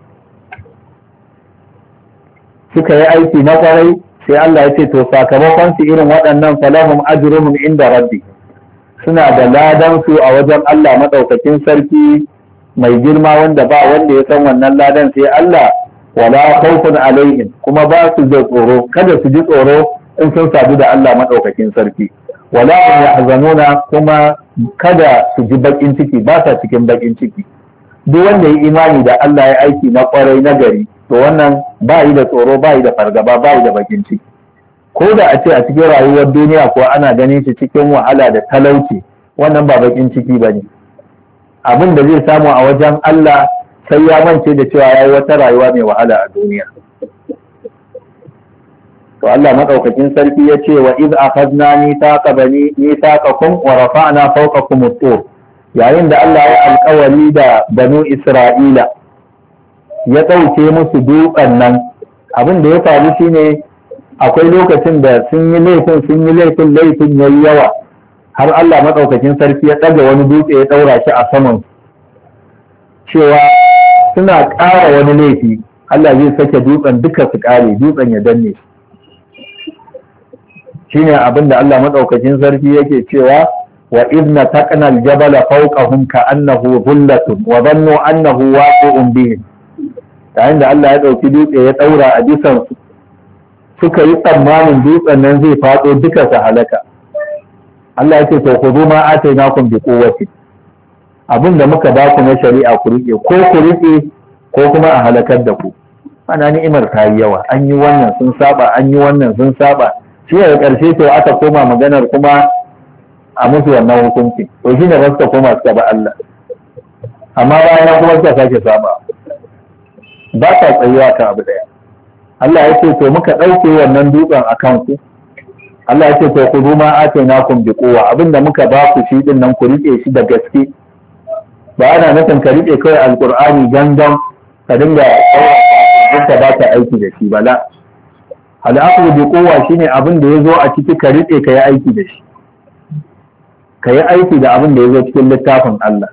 Suka yi aiki na kwarai, sai Allah ya ce to sakamakon su irin waɗannan falahum ajruhum inda rabbi, suna da ladan su a wajen Allah madaukakin sarki mai girma, wanda ba wanda ya san wannan ladan sai Allah. Wala khawfun alaihim, kuma ba su da tsoro, kada su ji tsoro in sun sadu da Allah madaukakin sarki. Wala hum yahzanuna, kuma kada su ji bakin ciki, ba sa cikin bakin ciki. duk wanda ya imani da Allah ya aiki na kwarai na gari to wannan ba yi da tsoro, ba yi da fargaba, ba yi da bakin ciki. Ko da a ce a cikin rayuwar duniya ko ana ganin shi cikin wahala da talauci, wannan ba bakin ciki ba ne. Abin da zai samu a wajen Allah sai ya mance da cewa ya yi wata rayuwa mai wahala a duniya. To Allah madaukakin sarki ya ce wa iz akhadna mithaqa bani mithaqakum wa rafa'na fawqakum at-tur, yayin da Allah ya alƙawari da banu Isra'ila ya ɗauke musu dutsen nan, abin da ya faru shine akwai lokacin da sun yi laifin sun yi laifin laifin yayi yawa har Allah madaukakin sarki ya ɗaga wani dutse ya ɗaura shi a saman, cewa suna ƙara wani laifi Allah zai sake dutsen duka su ƙare, dutsen ya danne shi ne abin da Allah madaukakin sarki yake cewa wa idna taqna al-jabala fawqahum ka'annahu dhullatun wa dhannu annahu waqi'un bihim, yayin da Allah ya ɗauki dutse ya ɗaura a bisan su suka yi tsammanin dutsen nan zai faɗo duka su halaka. Allah ya ce to ku zo ma atainakum bi quwwati, abin da muka ba ku na shari'a ku rike, ko ku rike ko kuma a halakar da ku. Ana ni'imar ta yi yawa, an yi wannan sun saba, an yi wannan sun saba, shi da ƙarshe to aka koma maganar kuma a musu wannan hukunci, to shi ne ba suka koma suka ba Allah, amma bayan kuma suka sake saba, ba ta tsayuwa ka abu daya. Allah ya ce to muka ɗauke wannan dutsen a kanku, Allah ya ce to ku ma atainakum bi quwwa, abinda muka ba ku shi din nan ku rike shi da gaske, ba ana nufin ka rike kawai alqur'ani gangan ka dinga ka ba ta aiki da shi bala. Al'aqlu bi quwwa shine abin da yazo a ciki ka rike ka yi aiki da shi, ka yi aiki da abin da yazo cikin littafin Allah.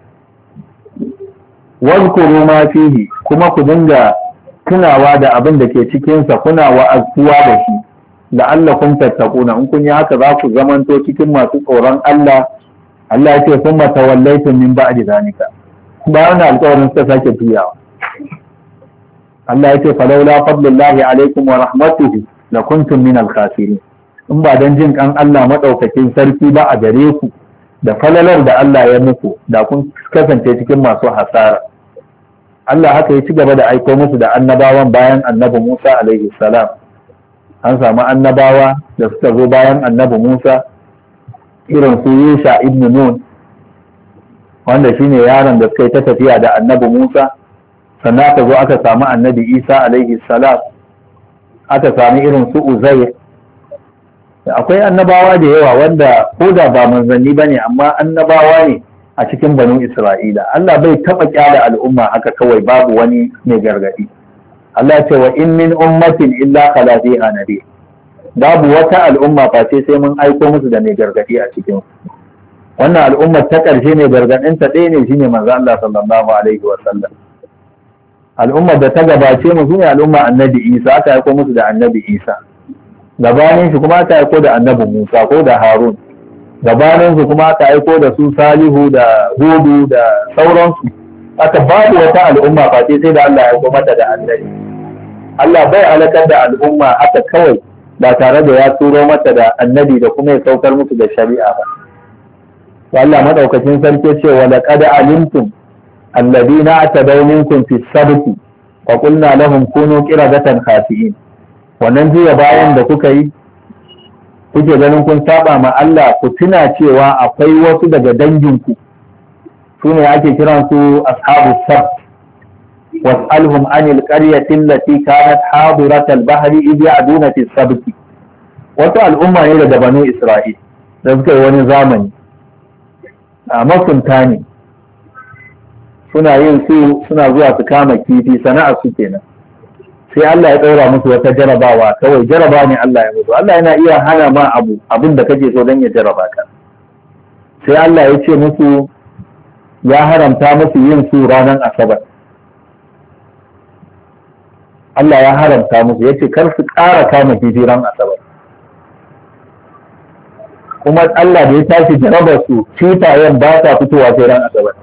Wazkuru ma fihi, kuma ku dinga tunawa da abin da ke cikinsa, kuna wa'azuwa da shi, la'allakum tattaquna, in kun yi haka za ku zamanto cikin masu tsoron Allah. Allah ya ce kuma tawallaytum min ba'di zalika, bayan alƙawarin suka sake tuyawa. Allah ya ce falawla fadlullahi alaikum wa rahmatuhu la kuntum min al-khasirin, in ba dan jin kan Allah madaukakin sarki ba a gare ku da falalar da Allah ya muku, da kun kasance cikin masu hasara. Allah haka ya ci gaba da aiko musu da annabawan bayan annabi Musa alaihi salam. An samu annabawa da suka zo bayan annabi Musa irin su Yusha ibn Nun, wanda shine yaron da suka yi ta tafiya da annabi Musa. Sannan aka zo aka samu annabi Isa alaihi salam, aka sami irin su Uzair. Akwai annabawa da yawa wanda ko da ba manzanni bane amma annabawa ne a cikin banu Isra'ila. Allah bai taɓa kyale al'umma haka kawai babu wani mai gargaɗi. Allah ce wa in min ummatin illa khala fiha nabi, babu wata al'umma face sai mun aiko musu da mai gargaɗi a cikin. Wannan al'ummar ta ƙarshe ne gargaɗin ta ɗaya ne shine manzo Allah sallallahu alaihi wa sallam. Al'ummar da ta gabace mu shine al'umma annabi Isa, aka aiko musu da annabi Isa. Gabanin shi kuma aka aiko da annabi Musa ko da Harun. Gabaninsu kuma aka aiko da su Salihu da Hudu da sauransu. Aka babu wata al'umma face sai da Allah ya aiko mata da annabi. Allah bai halakar da al'umma haka kawai ba tare da ya turo mata da annabi da kuma ya saukar musu da shari'a ba. Allah madaukakin sarki ce wa laqad alimtum alladhina atadaw minkum fi sabti wa qulna lahum kunu qiradatan khasi'in. Wannan jiya bayan da kuka yi kuke ganin kun saba ma Allah, ku tuna cewa akwai wasu daga danginku su ne ake kiran su ashabu sabt, was'alhum anil qaryati allati kanat hadirat al-bahri idh ya'duna fi sabti. Wasu al'umma ne daga banu Isra'il da suka yi wani zamani a masunta ne, suna yin su suna zuwa su kama kifi, sana'a su kenan. Sai Allah ya ɗaura musu wata jarabawa, kawai jaraba ne Allah ya musu. Allah yana iya hana ma abu abin da kake so don ya jaraba ka. Sai Allah ya ce musu ya haramta musu yin su ranar Asabar. Allah ya haramta musu, ya ce kar su ƙara kama kifi ran Asabar. Kuma Allah da ya tashi jarabar su, kifayen ba sa fitowa sai ran Asabar.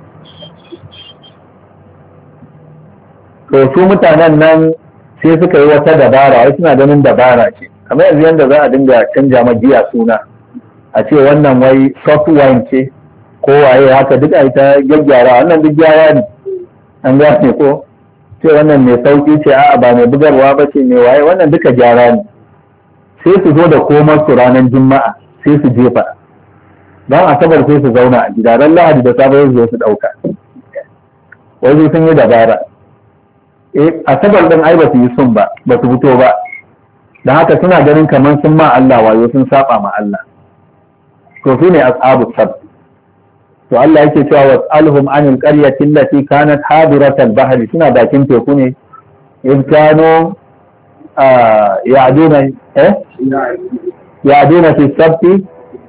To su mutanen nan sai suka yi wata dabara, wai suna ganin dabara ce, kamar yanzu yadda za a dinga canja magiya suna, a ce wannan wai soft wine ce, ko waye haka duk ai ta gyaggyara, wannan duk gyara ne, an gane ko ce wannan mai sauki ce a'a ba mai bugarwa ba ce mai waye, wannan duka gyara ne. Sai su zo da komar su ranar juma'a sai su jefa, don asabar sai su zauna a gida, ran lahadi da safe su zo su dauka, wajen sun yi dabara. Eh asabar din ai ba su yi sun ba, ba su fito ba, don haka suna ganin kamar sun ma Allah wayo, sun saba ma Allah. To su ne ashabu sab. To Allah yake cewa was'alhum anil qaryati allati kanat hadiratal bahri, suna bakin teku ne in kano ya'duna eh ya'duna fi sabti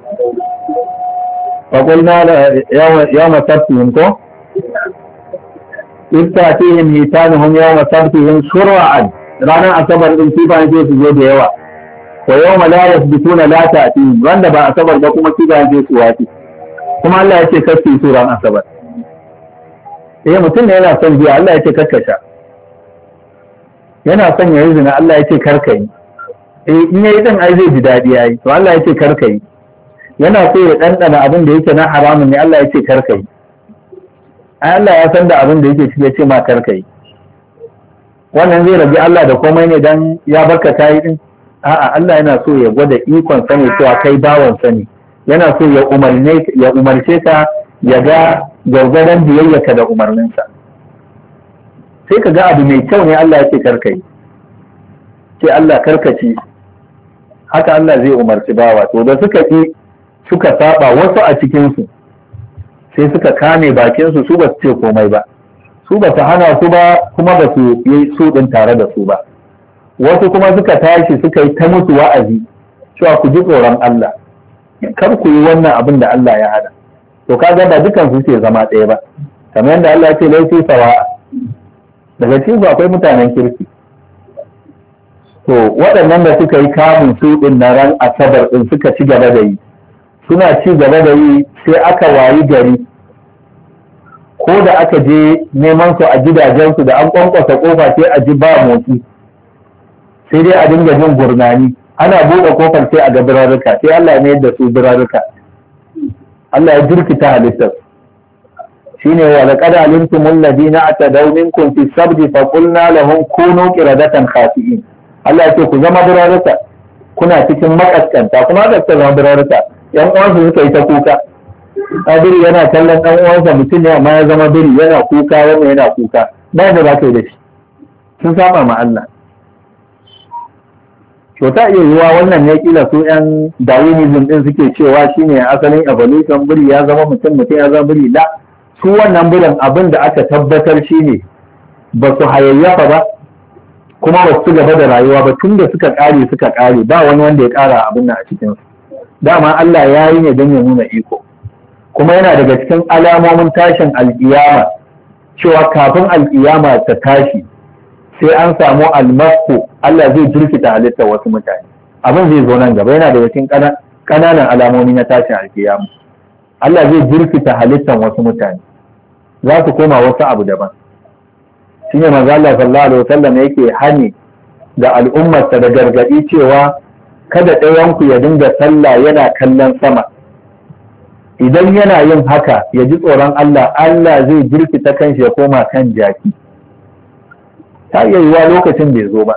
fa qulna yawma sabtihim ko istatihim hitanuhum yawma sabtihim shur'an, ranar asabar din kifayen sai su zo da yawa, wa yawma la yasbituna la ta'tihim, wanda ba asabar ba kuma kifayen sai su wace. Kuma Allah ya ce kaske su ran asabar. Eh mutum ne yana son biya, Allah ya ce karkasha. Yana son yayi zina, Allah ya ce karkai. Eh in yayi din ai zai ji dadi yayi, to Allah ya ce karkai. Yana so ya dandana abin da yake na haramun ne, Allah ya ce karkai. Ai Allah ya san da abin da yake shi ya ce ma karkai. Wannan zai rage Allah da komai ne dan ya barka kai din. A'a Allah yana so ya gwada ikon sani cewa kai bawan sani. Yana so ya umarce ka ya ga gwargwadon biyayyaka da umarninsa. Sai ka ga abu mai kyau ne Allah ya ce karkai, ce Allah karkaci, haka Allah zai umarci bawa. To da suka ƙi suka saba, wasu a cikinsu sai suka kame bakinsu, su ba su ce komai ba, su ba su hana su ba kuma ba su yi su ɗin tare da su ba. Wasu kuma suka tashi suka yi ta musu wa'azi cewa ku ji tsoron Allah, kar ku yi wannan abin da Allah ya hada. To kaga ba dukan su ce zama ɗaya ba, kamar yadda Allah ya ce laifi sawa, daga cikin su akwai mutanen kirki. To waɗannan da suka yi kamun su ɗin na ran asabar ɗin suka ci gaba da yi, suna ci gaba da yi sai aka wayi gari, ko da aka je neman su a gidajensu da an kwankwasa kofa sai a ji ba motsi, sai dai a dinga jin gurnani. Ana buɗe kofar sai a ga birarruka, sai Allah ne da su birarruka. Allah ya jirkita halittar. Shine wa laqad alimtum alladhina atadaw minkum fi sabti fa qulna lahum kunu qiradatan khasi'in. Allah ya ce ku zama birarruka, kuna cikin makaskanta, kuma aka zama birarruka. Yan uwansu suka yi ta kuka. Biri yana kallon ɗan uwansa mutum ne amma ya zama biri, yana kuka, wannan yana kuka. Ba da za ka yi da shi. Sun saba ma Allah. To ta iya yiwa wannan ne kila su yan Darwinism din suke cewa shine asalin evolution, biri ya zama mutum, mutum ya zama biri. La, su wannan birin abin da aka tabbatar shine ba su hayayyafa ba kuma ba su gaba da rayuwa ba, tun da suka kare suka kare ba wani wanda ya kara abin nan a cikin su. Dama Allah ya yi ne don ya nuna iko, kuma yana daga cikin alamomin tashin alkiyama cewa kafin alkiyama ta tashi sai an samu almasku, Allah zai jirkita halittar wasu mutane. Abin zai zo nan gaba, yana da cikin ƙananan alamomi na tashin alkiyama. Allah zai jirkita halittar wasu mutane, za su koma wasu abu daban. Shi ne manzo Allah sallallahu alaihi wasallam yake hani da al'ummarsa da gargadi cewa kada ɗayanku ya dinga sallah yana kallon sama. Idan yana yin haka ya ji tsoron Allah, Allah zai jirkita kanshi ya koma kan jaki. Ta iya yiwa lokacin bai zo ba,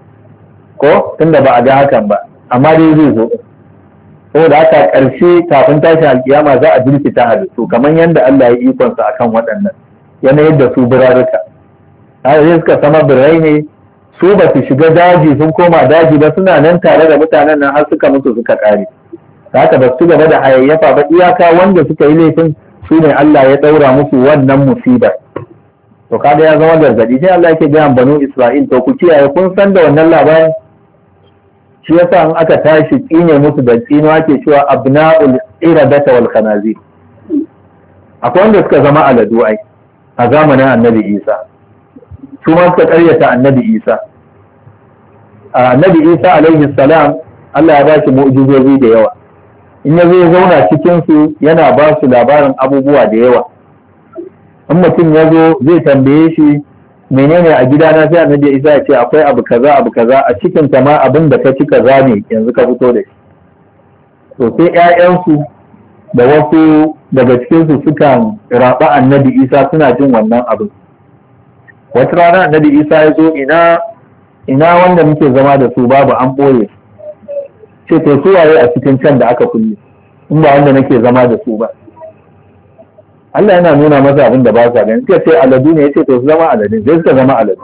ko tunda ba a ga hakan ba, amma dai zai zo. Saboda haka ƙarshe kafin tashin alkiyama za a jirkita halittu kamar yadda Allah ya ikonsa akan waɗannan, yana yadda su birarruka. Haka zai suka sama birai ne, su ba su shiga daji sun koma daji ba, suna nan tare da mutanen nan har suka mutu suka ƙare. Haka ba su gaba da hayayyafa ba, iyaka wanda suka yi laifin su ne Allah ya ɗaura musu wannan musibar. To kaga ya zama gargadi, sai Allah yake gaya banu Isra'il to ku kiyaye, kun san da wannan labarin. Shi yasa in aka tashi tsine musu da tsino ake cewa abna'ul iradata wal khanazir. Akwai wanda suka zama aladu ai a zamanin Annabi Isa, su ma suka karyata Annabi Isa. Annabi Isa alaihi salam Allah ya ba shi mu'jizozi da yawa. In ya zo ya zauna cikin su yana ba su labarin abubuwa da yawa. In mutum ya zo zai tambaye shi menene a gidana, sai Annabi Isa ya ce akwai abu kaza abu kaza a cikin ta ma abin da ka ci kaza ne yanzu ka fito da shi. To sai ƴaƴansu da wasu daga cikinsu sukan raba annabi Isa suna jin wannan abu. Wata rana annabi Isa ya zo ina ina wanda muke zama da su babu, an ɓoye. Ce to su waye a cikin can da aka kulle in ba wanda nake zama da su ba. Allah yana nuna masa abin da ba sa gani. Suka ce aladu ne, yace to su zama aladun, sai suka zama aladun.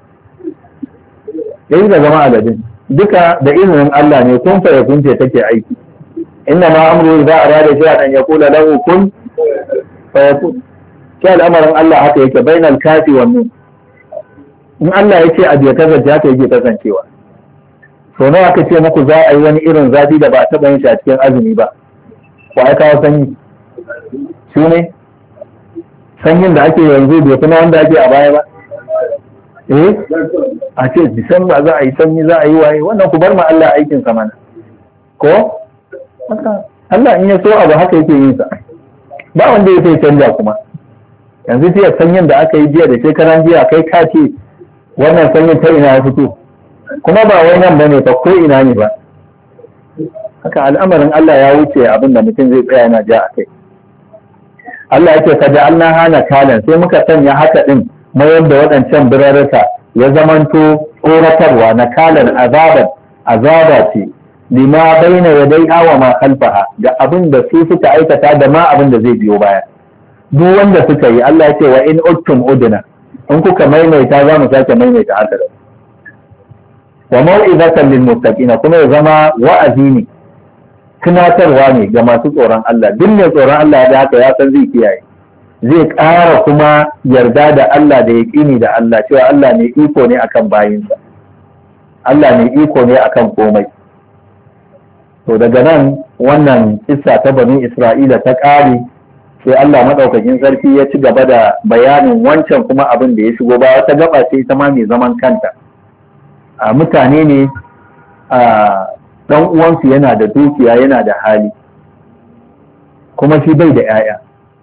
Sai suka zama aladun. Duka da izinin Allah ne, kun fa yakun ce take aiki. Inna ma amru idza arada shay'an an yaqula lahu kun fayakun. Sai al'amarin Allah haka yake bainal kafi wan nun. In Allah ya ce abu ya kasance haka yake kasancewa. To nawa aka ce muku za a yi wani irin zafi da ba a taɓa yin shi a cikin azumi ba, ko ai kawo sanyi shi ne sanyin da ake yanzu bai kuma wanda ake a baya ba. Eh a ce Disamba za a yi sanyi, za a yi waye, wannan ku bar ma Allah aikin sa mana, ko Allah in ya so abu haka yake yin sa, ba wanda ya sai canja kuma. Yanzu jiya sanyin da aka yi jiya da shekaran jiya kai ka ce wannan sanyin ta ina ya fito, kuma ba wai nan bane fa ko ina ne ba. Haka al'amarin Allah ya wuce abin da mutum zai tsaya yana ja a kai. Allah yake ka ja'alna hana kalan, sai muka sanya haka din mayar da waɗancan birarruka ya zamanto tsoratarwa na kalan azaban azaba ce lima baina yadaiha wa ma khalfaha, ga abin da su suka aikata da ma abin da zai biyo baya. Duk wanda suka yi Allah ya ce wa in uttum udna, in kuka maimaita za mu sake maimaita haka da wa mau'izatan lil muttaqina, kuma ya zama wa'azi ne, tunatarwa ne ga masu tsoron Allah. Duk mai tsoron Allah da haka ya san zai kiyaye, zai ƙara kuma yarda da Allah da yaƙini da Allah cewa Allah ne iko ne akan bayinsa, Allah ne iko ne akan komai. To daga nan wannan kissa ta bani Isra'ila ta ƙare, sai Allah maɗaukakin sarki ya ci gaba da bayanin wancan kuma abin da ya shigo ba. Wata gaba ce ita ma mai zaman kanta. A mutane ne a ɗan uwansu yana da dukiya, yana da hali, kuma shi bai da 'ya'ya.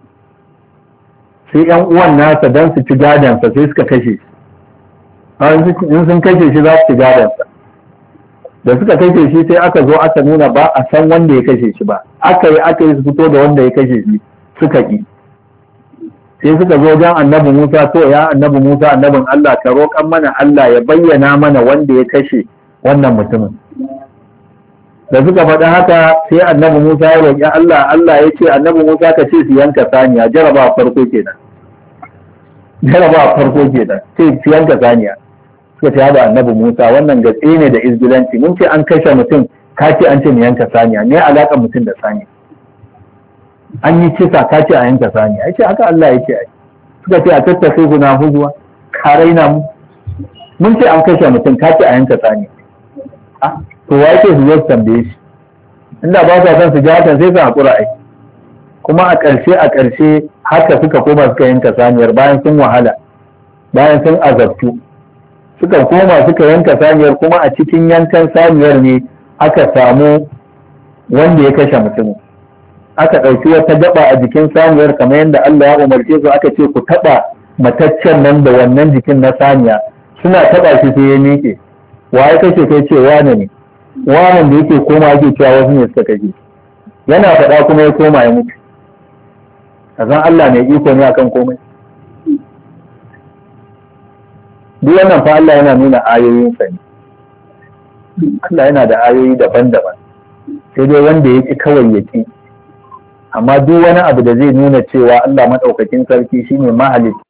Sai 'yan uwan nasa don su ci gadansa sai suka kashe shi. In sun kashe shi za su ci gadansa. Da suka kashe shi sai aka zo aka nuna ba a san wanda ya kashe shi ba. Aka yi aka yi su fito da wanda ya kashe shi, suka ƙi. Sai suka zo wajen annabi Musa, to ya annabi Musa annabin Allah, ka roƙan mana Allah ya bayyana mana wanda ya kashe wannan mutumin. Da suka faɗi haka sai annabi Musa ya roƙi Allah, Allah ya ce annabi Musa ka ce su yanka saniya, jaraba farko kenan. Jaraba farko kenan, ce su yanka saniya. Suka ce da annabi Musa wannan gatse ne da izgilanci, mun ce an kashe mutum, ka ce an ce mu yanka saniya, ne alaƙar mutum da saniya. An yi kisa ka ce a yanka saniya, ya ce haka Allah ya ce ai. Suka ce a tattafe guna huzuwa, ka raina mu. Mun ce an kashe mutum, ka ce a yanka saniya. Ah, to wa yake su zo su tambaye shi, inda ba sa son su ji hakan sai su haƙura ai. Kuma a ƙarshe a ƙarshe haka suka koma suka yanka saniyar bayan sun wahala, bayan sun azabtu. Suka koma suka yanka saniyar, kuma a cikin yankan saniyar ne aka samu wanda ya kashe mutumin. Aka ɗauki wata gaba a jikin saniyar kamar yadda Allah ya umarce su, aka ce ku taɓa mataccen nan da wannan jikin na saniya. Suna taɓa shi sai ya miƙe. Wa ya kashe kai ce wane ne, wane da yake koma yake cewa wasu ne suka kashe. Yana faɗa kuma ya koma ya mutu. Kazan Allah mai iko ne akan komai. Duk wannan fa Allah yana nuna ayoyinsa ne. Allah yana da ayoyi daban-daban. Sai dai wanda ya ƙi kawai ya ƙi. Amma duk wani abu da zai nuna cewa Allah maɗaukakin sarki shine mahalicci